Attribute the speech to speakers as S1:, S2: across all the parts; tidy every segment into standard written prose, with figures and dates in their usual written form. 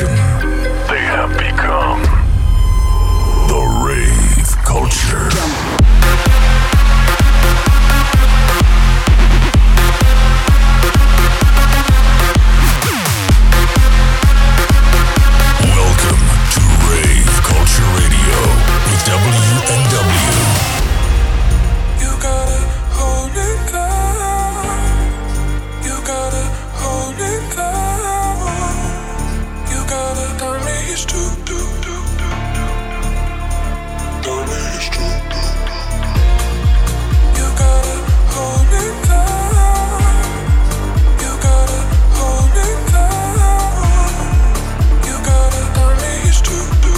S1: They have become the rave culture. Welcome to Rave Culture Radio with WNW.
S2: You gotta hold it down. You gotta hold it down. You gotta don't need to do. Don't need to do. You gotta hold it down. You gotta hold it down. You gotta don't need to do.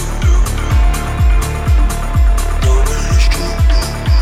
S2: Don't need to do.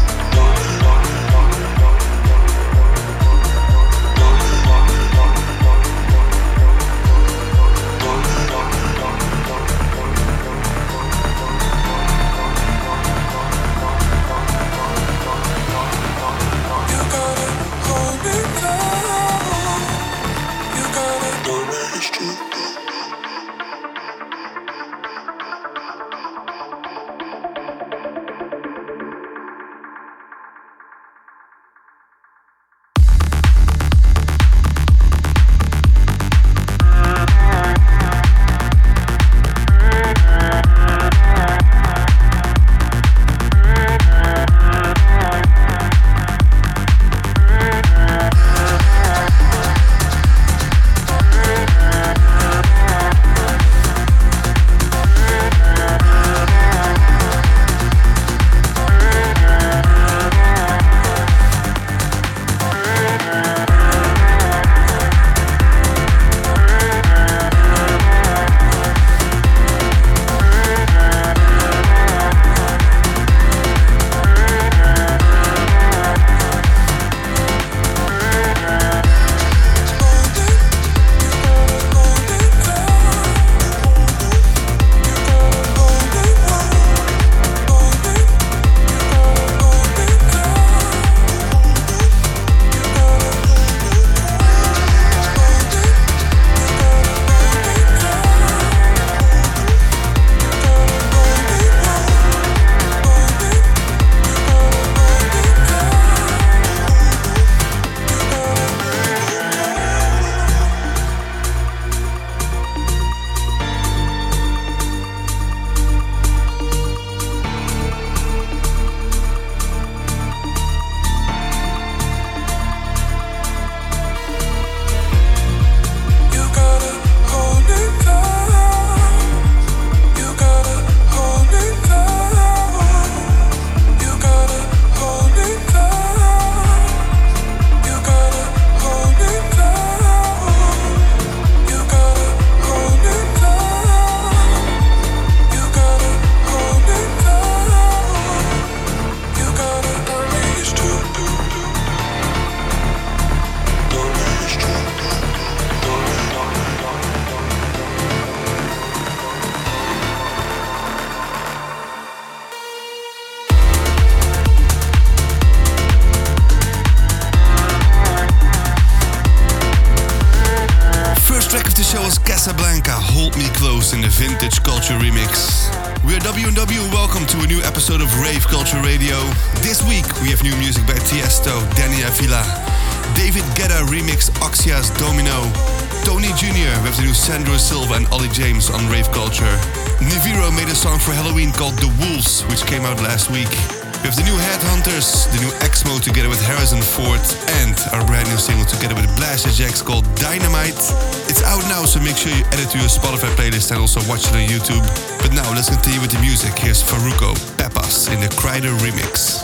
S3: Casablanca, Hold Me Close in the Vintage Culture remix. We're WNW and welcome to a new episode of Rave Culture Radio. This week we have new music by Tiesto, Danny Avila, David Guetta remix Oxia's Domino, Tony Jr. with the new Sandro Silva and Ollie James on Rave Culture. Niviro made a song for Halloween called The Wolves, which came out last week. We have the new Headhunters, the new Exmo together with Harrison Ford, and our brand new single together with Blaster Jacks called Dynamite. It's out now, so make sure you add it to your Spotify playlist and also watch it on YouTube. But now let's continue with the music. Here's Farruko, Pepas in the Kryder remix.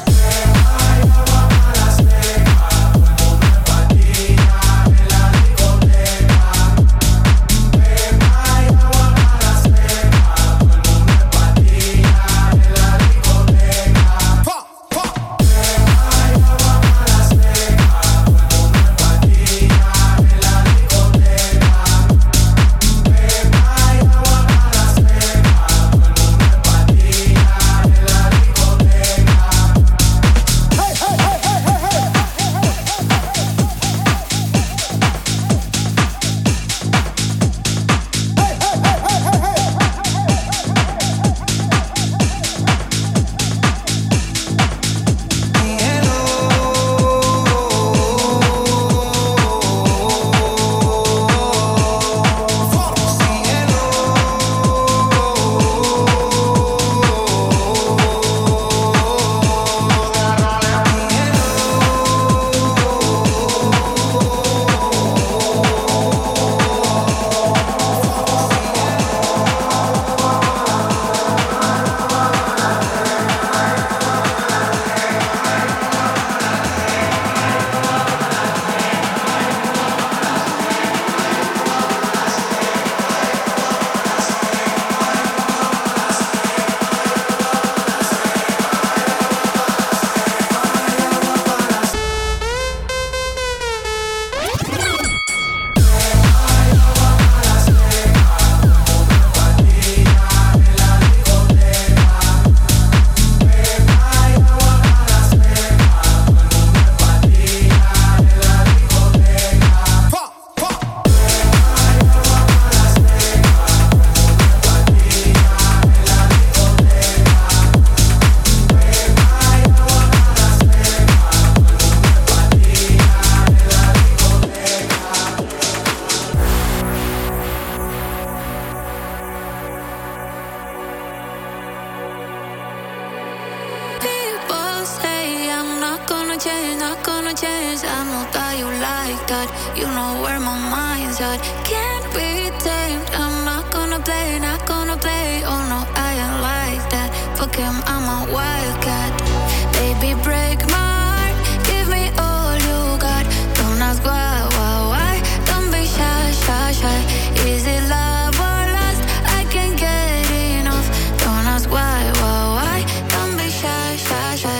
S4: change. I know that you like that. You know where my mind's at. Can't be tamed. I'm not gonna play. Oh no, I ain't like that. Fuck him, I'm a wildcat. Baby, break my heart. Give me all you got. Don't ask why. Don't be shy. Is it love or lust? I can't get enough. Don't ask why. Don't be shy.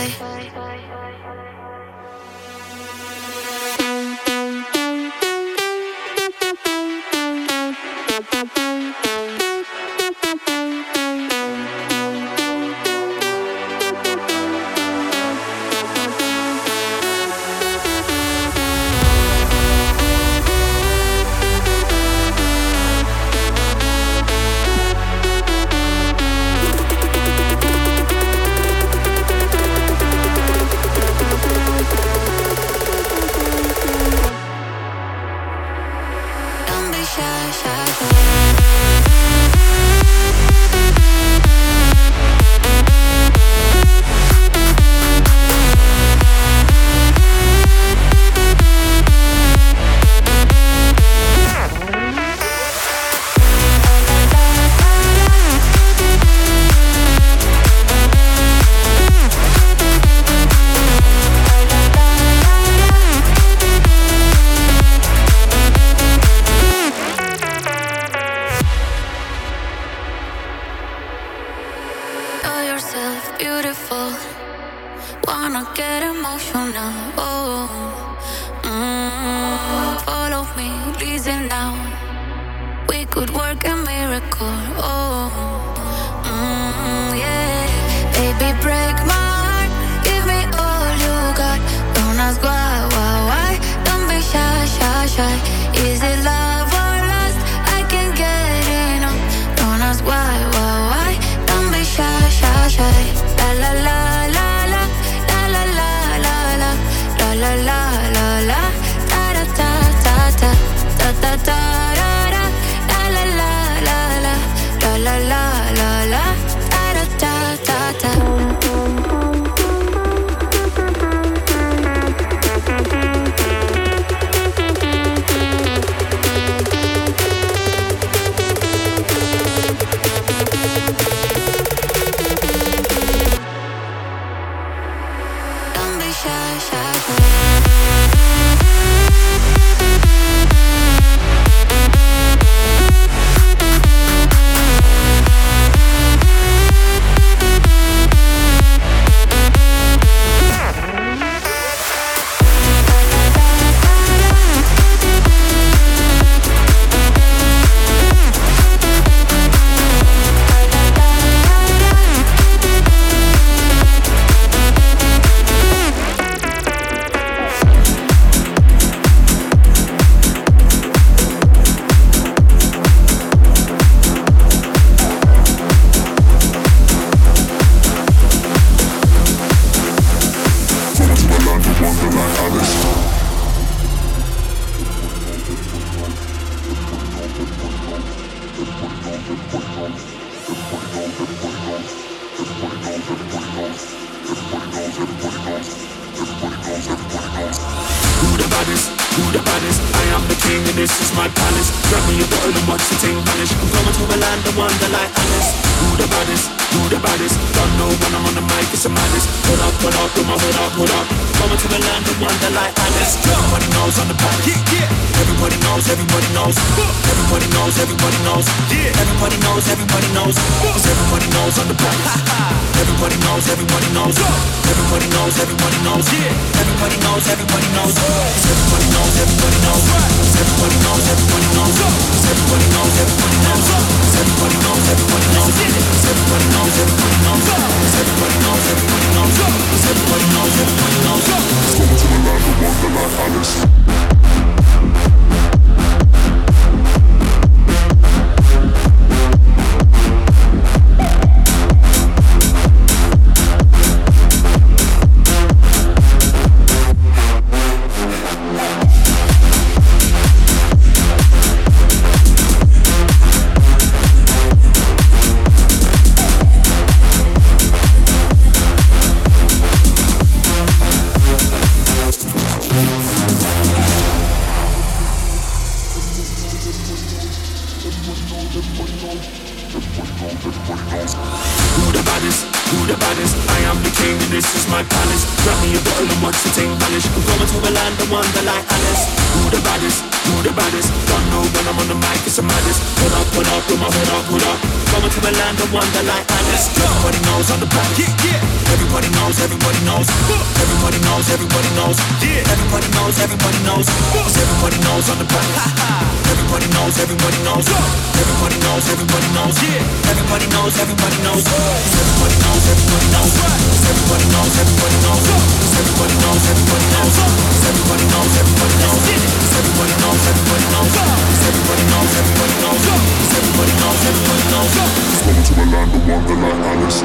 S2: Who the baddest? Who the baddest? I am the king and this is my palace. Grab me a bottle and watch the thing vanish. I'm going to a land of wonder like Alice. Who the baddest? Who the baddest? Don't know when I'm on the mic, it's a madness. Put up, with my hood up, hood up. Going to a land of wonder like Alice. Everybody knows I'm the baddest. Everybody knows, everybody knows. Everybody knows, everybody knows. Everybody knows, everybody knows. Everybody knows I'm the baddest. Everybody knows, everybody knows. Everybody knows, everybody knows. Everybody knows, everybody knows. Everybody knows, everybody knows. Everybody knows, everybody knows. Everybody knows, everybody knows. Everybody knows, everybody knows. Everybody knows, everybody knows. Everybody knows, everybody knows. Everybody knows, everybody knows. Coming to a land of wonder like Alice.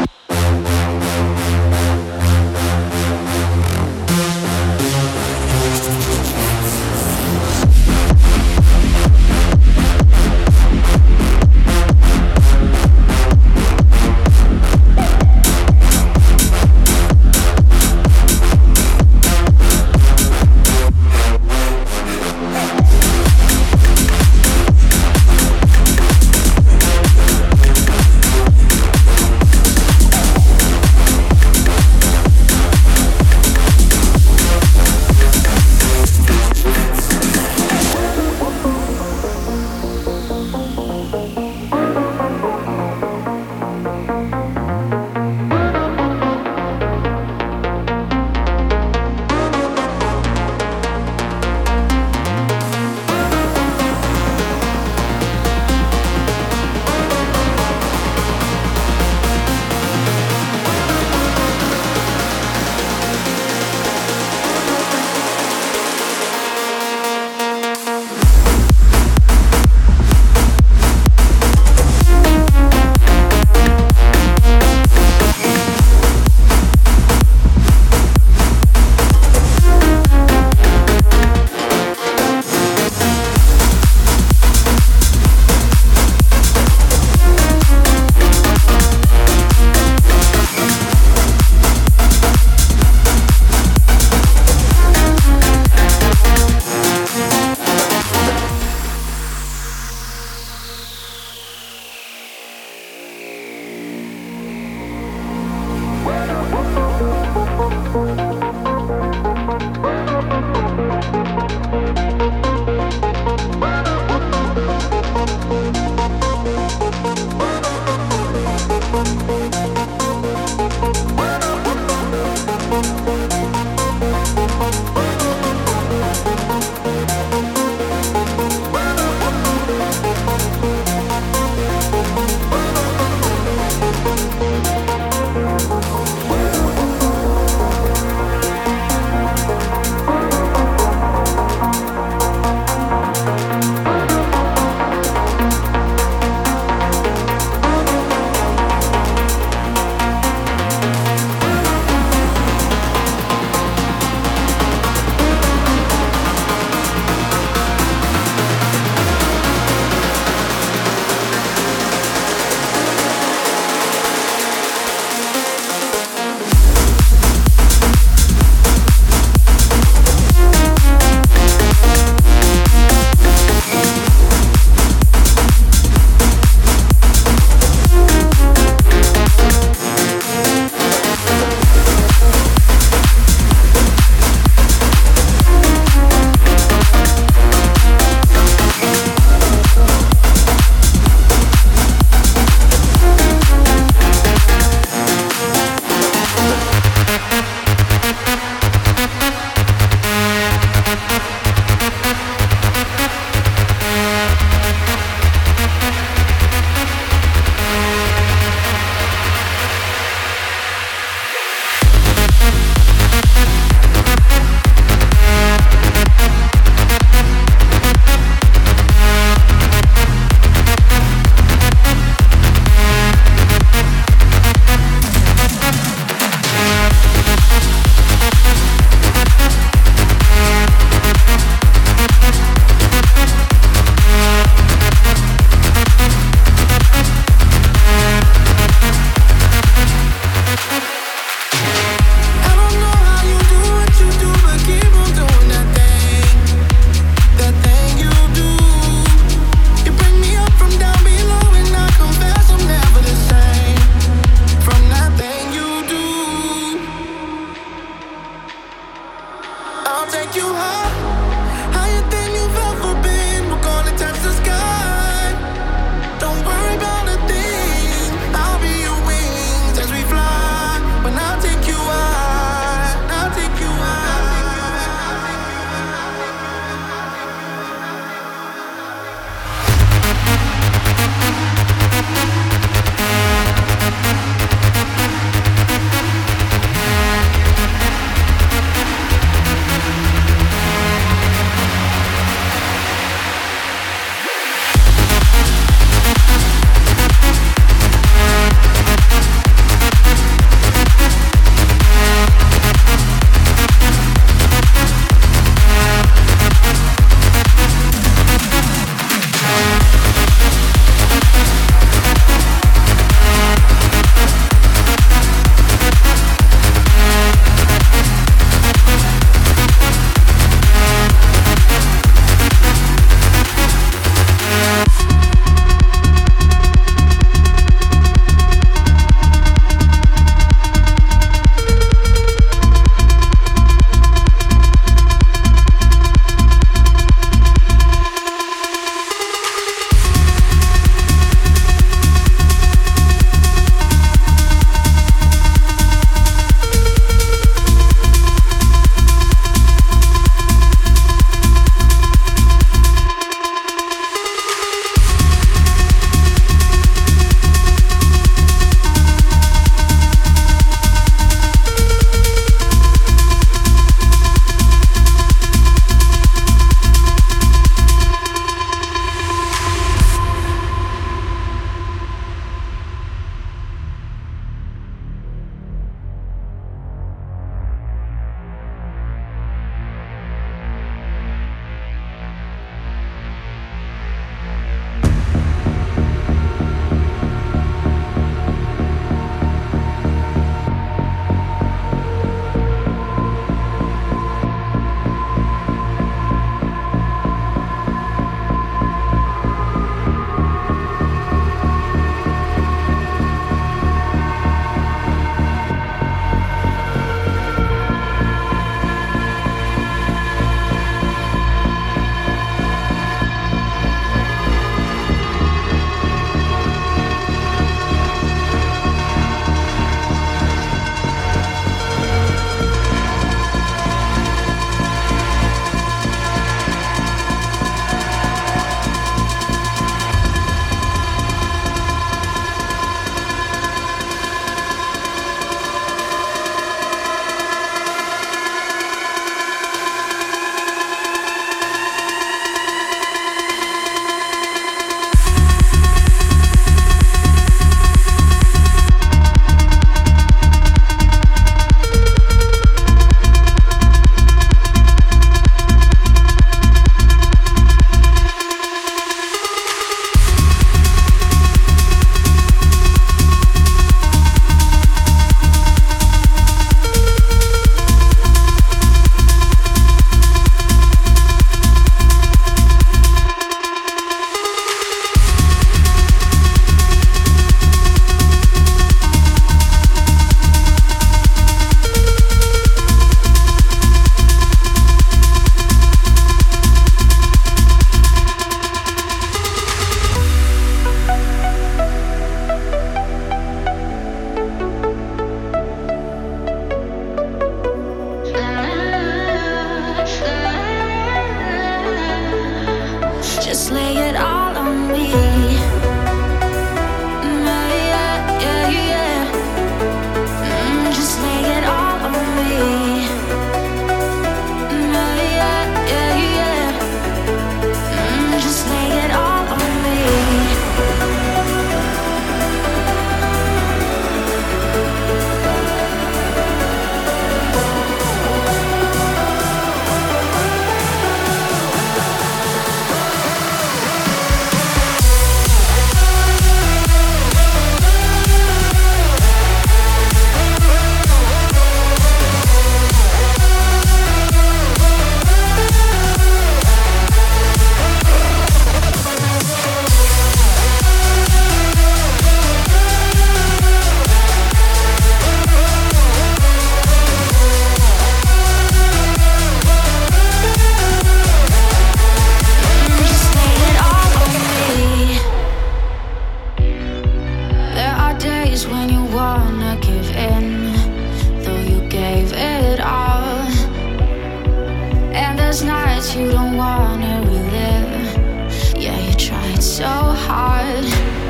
S4: days when you wanna give in, though you gave it all. And there's nights you don't wanna relive. Yeah, you tried so hard.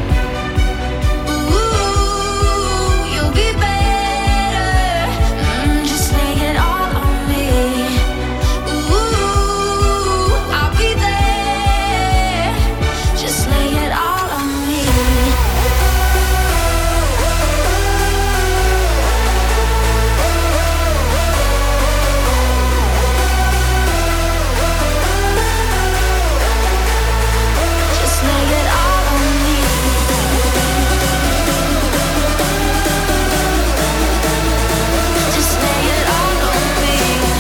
S4: Ooh, you'll be better. Just lay it all on me. Ooh, I'll be there. Just lay it all on me. Just lay it all on me. Just lay it all on me.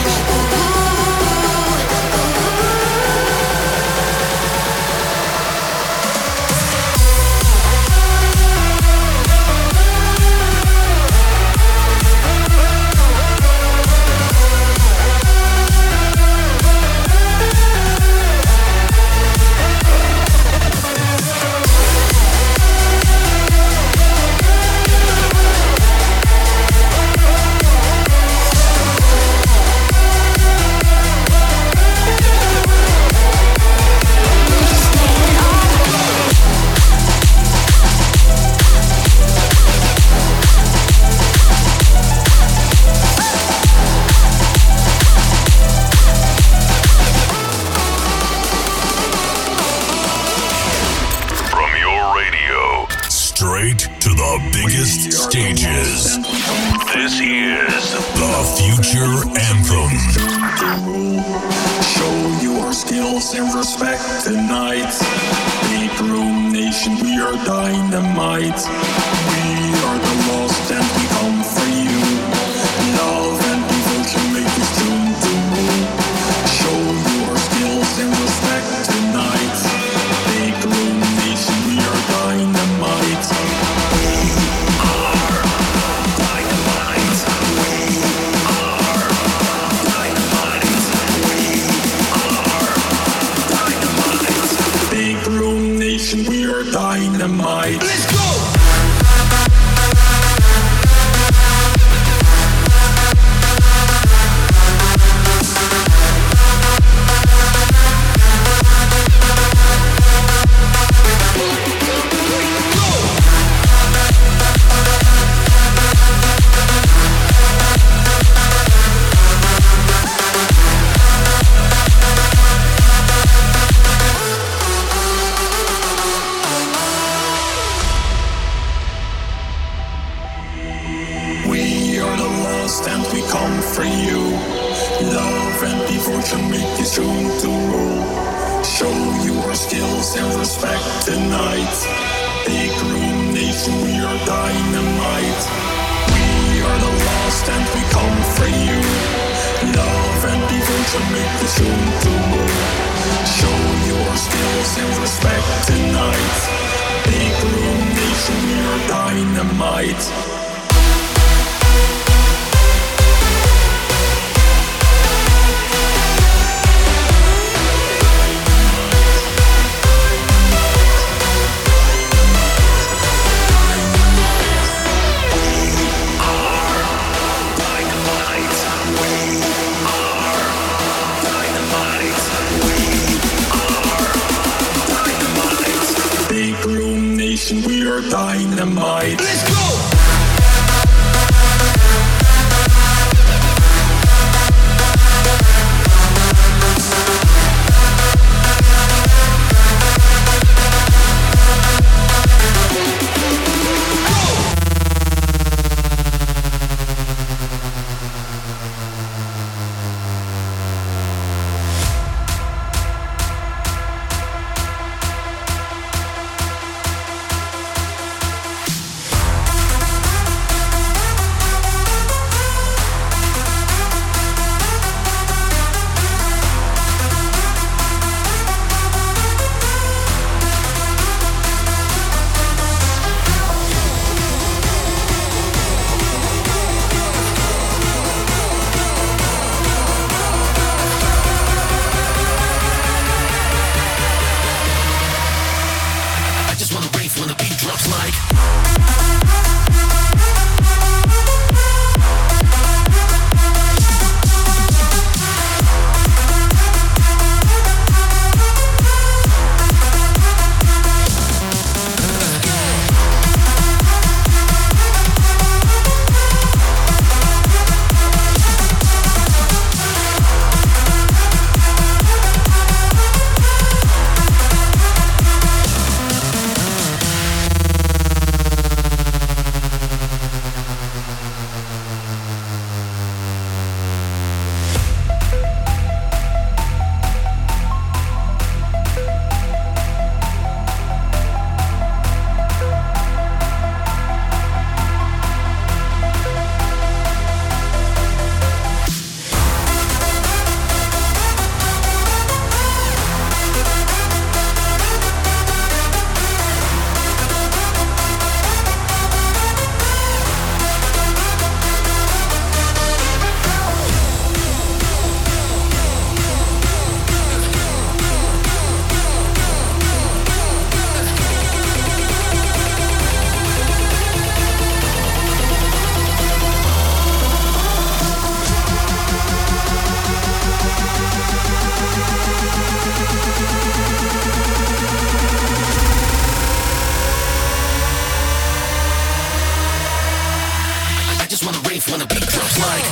S1: From your radio, straight to the biggest stages. This is the Future Anthem.
S2: Show your skills and respect tonight. Big Room Nation, we are dynamite. We are the lost and we come for you. Love and devotion make this tune to move. Show your skills and respect tonight. Big Room Nation, we are dynamite. We are dynamite. We are dynamite. We are dynamite. Big Room Nation, we are dynamite. Let's go! We are the lost and we come for you. Love and devotion make this tune to rule. Show your skills and respect tonight. Big Room Nation, we are dynamite. We are the lost and we come for you. Love and devotion make this tune to rule. Show your skills and respect tonight. Big Room Nation, we are dynamite. Big Room Nation, we are dynamite. Let's go! I just wanna rave when the beat drops like.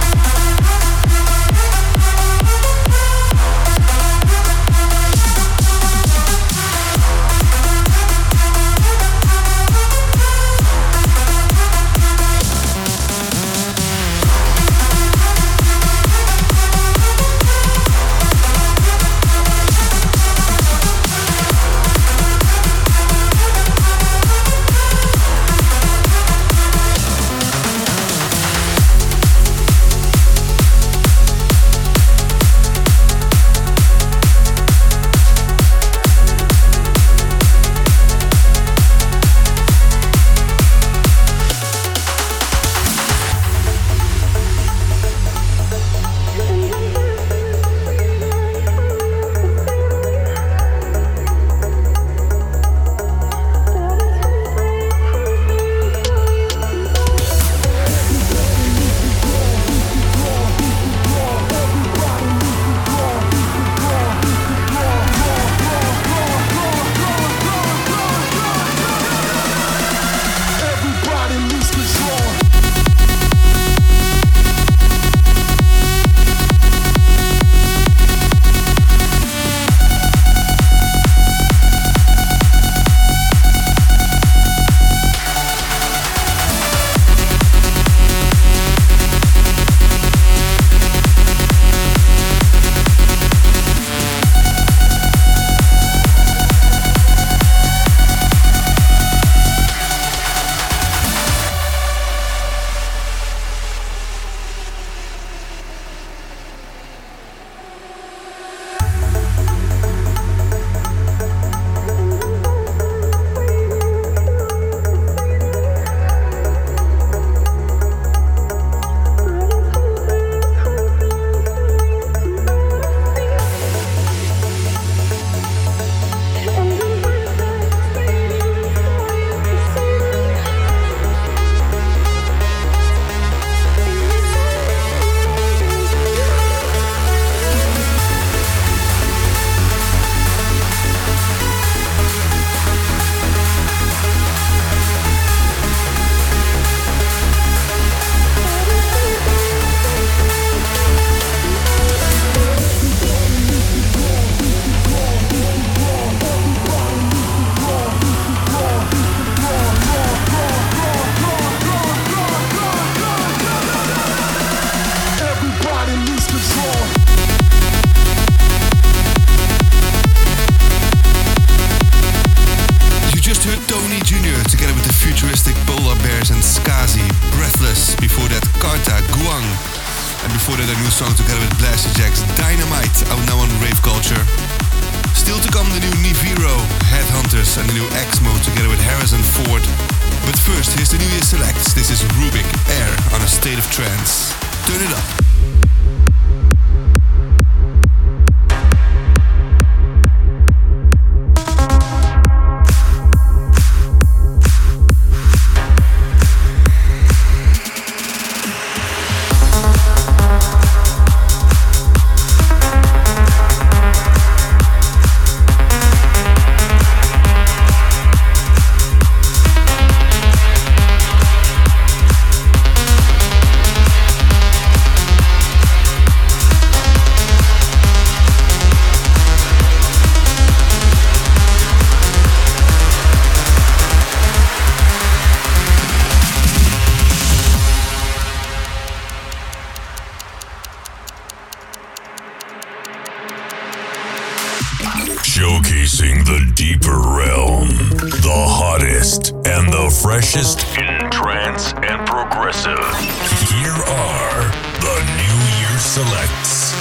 S1: Showcasing the deeper realm, the hottest and the freshest in trance and progressive. Here are the New Year Selects.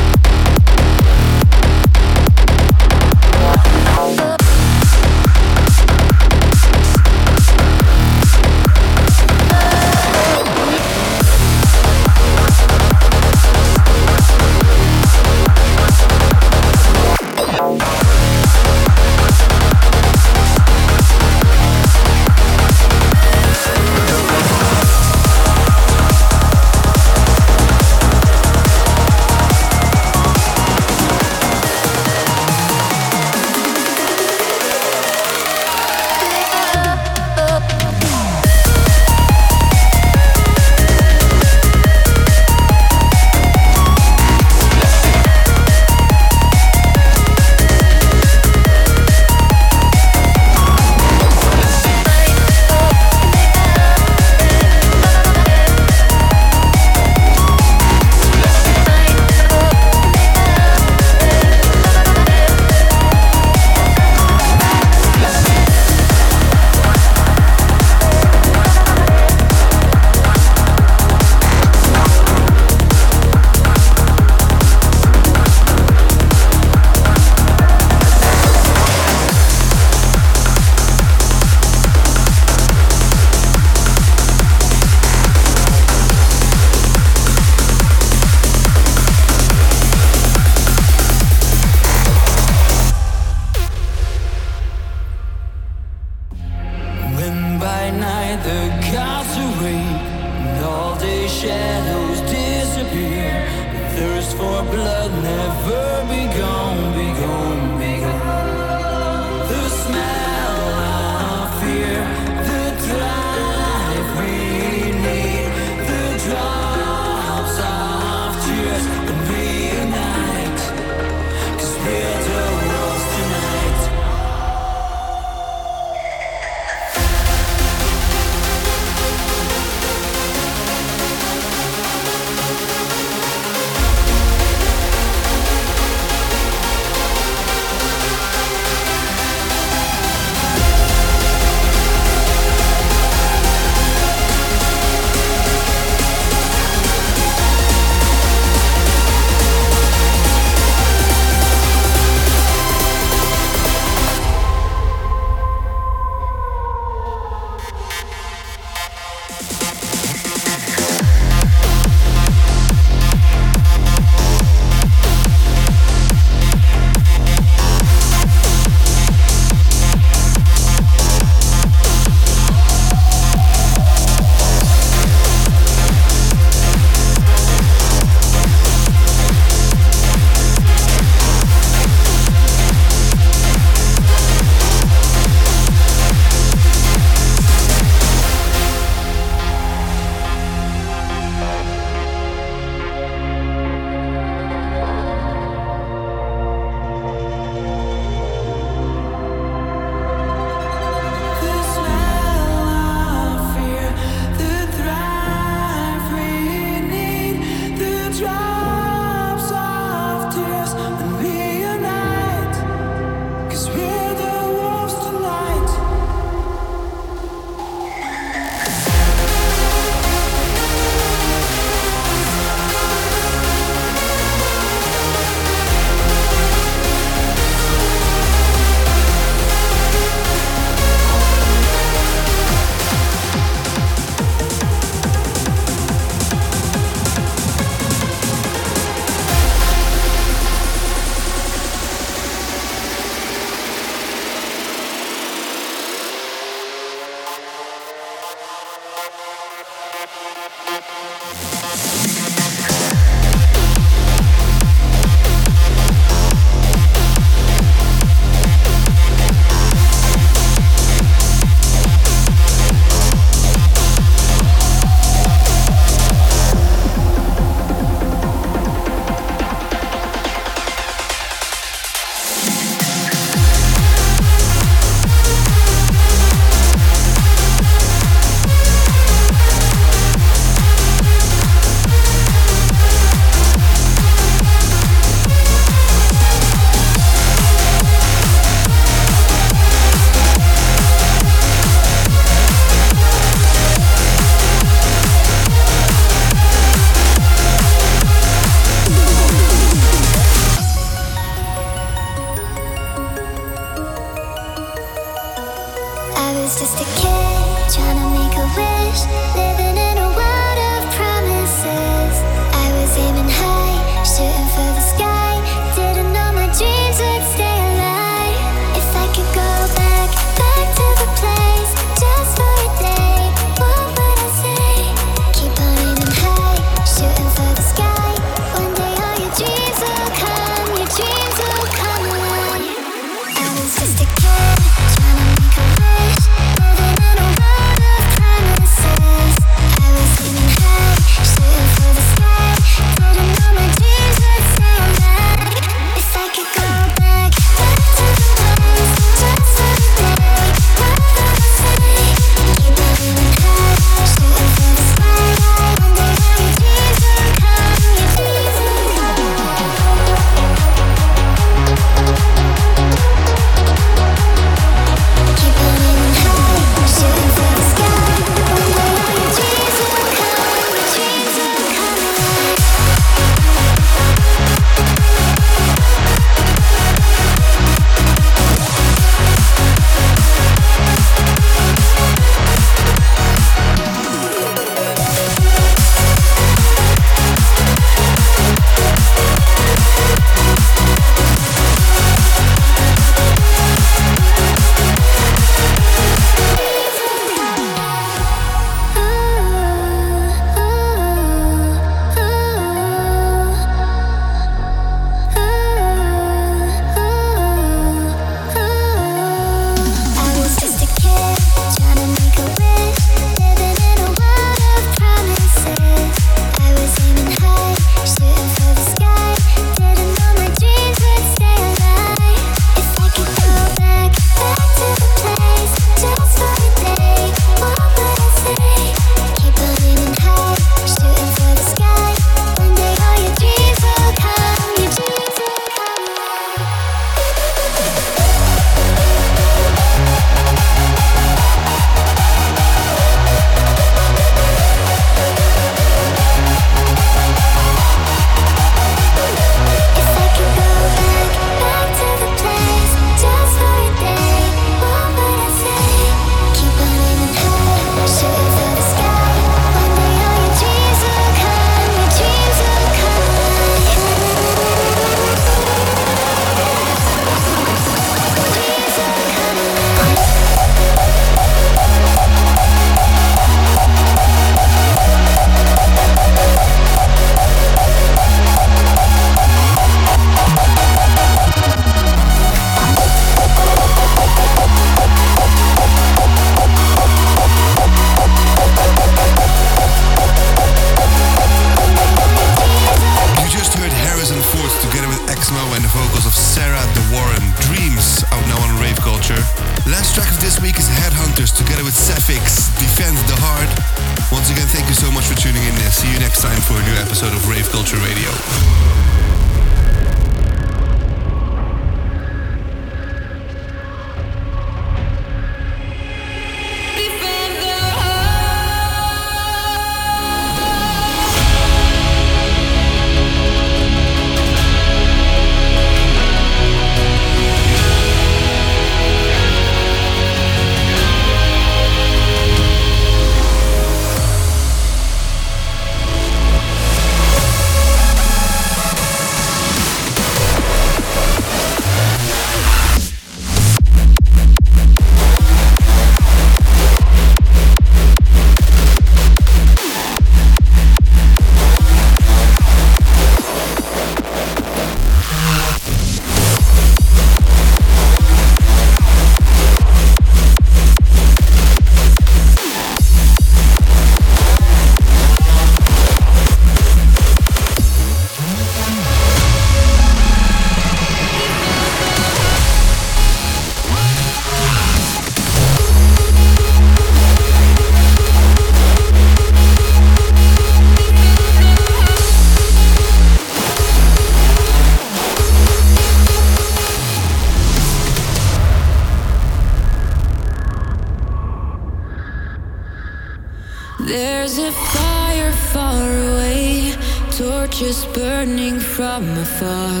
S5: There's a fire far away, torches burning from afar.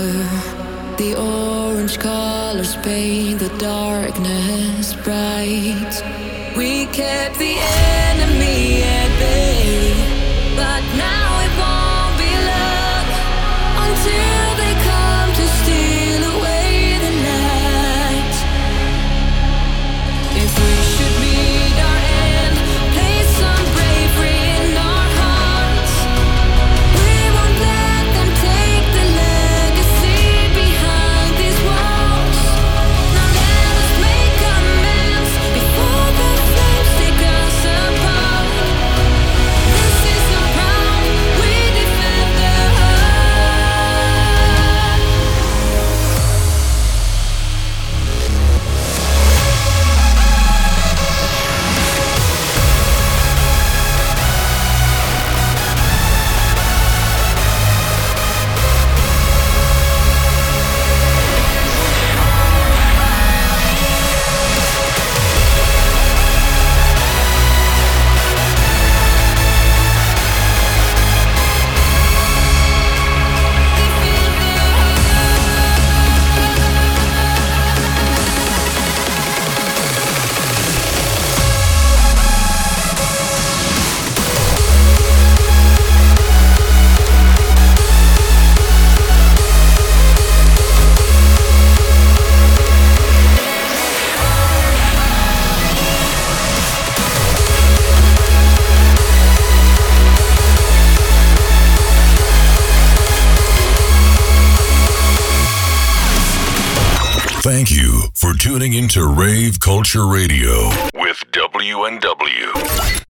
S5: The orange colors paint the darkness bright. We kept the enemy at bay, but now it won't be long until they come to steal away the night. If we should meet our end, place some bravery in our hearts. We won't let them take the legacy behind these walls. Now let us make amends before the flames take us apart. This is our ground, we defend the heart.
S1: Thank you for tuning into Rave Culture Radio with WNW.